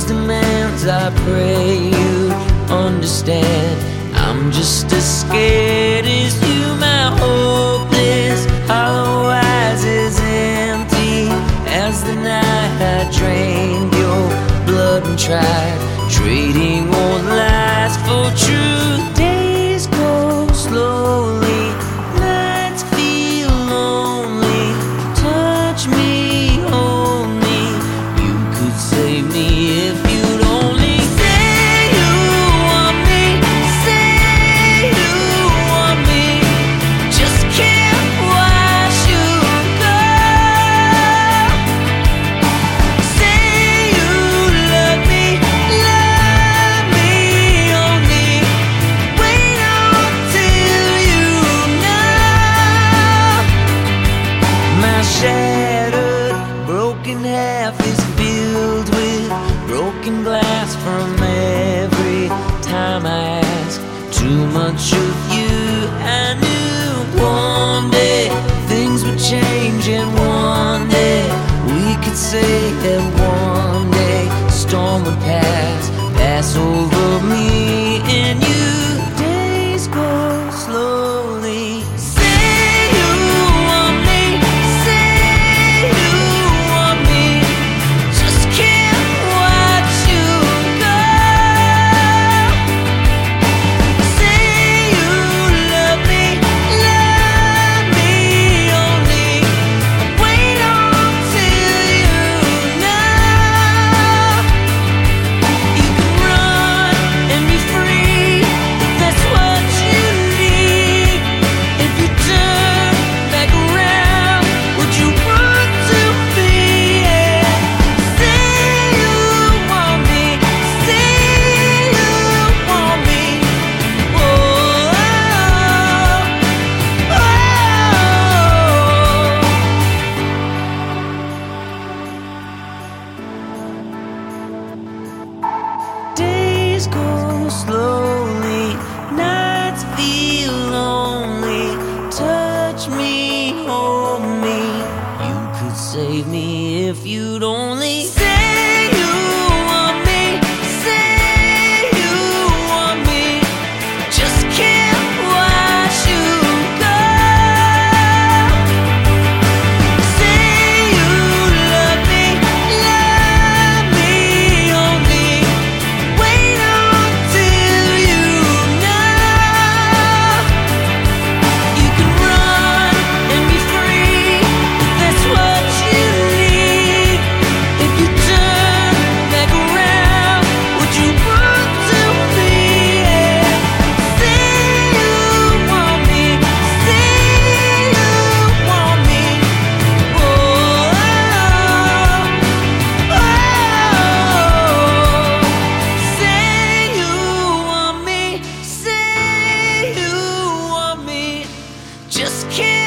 demands, I pray you understand. I'm just as scared as you. My hopeless, hollow eyes as empty as the night I drained your blood and tried trading old lies for truth. Days go slowly, nights feel lonely. Touch me, hold me, you could save me if you'd only say you want me, say you want me. Just can't watch you go. Say you love me only. Wait until you know. My shattered, broken half is filled with broken glass from every time I ask too much of you. I knew one day things would change, and one day we could say that one day storm would pass over me and you. Days go slowly. Say you want me, say you want me. Just can't watch you go. Say you love me only. Wait until you know. You can run and be free, if that's what you need. If you turn back around, would you want to be? Say you want me, say you want me. Oh, Days go slowly, nights feel lonely. Touch me, hold me, you could save me if you'd only say you want me, say you want me. Just can't watch you go. Say you love me only. Wait until you know. You can run and be free, if that's what you need. If you turn back around, would you want to be? Say you want me, say you want me. Oh, say you want me, say you want me. Just can't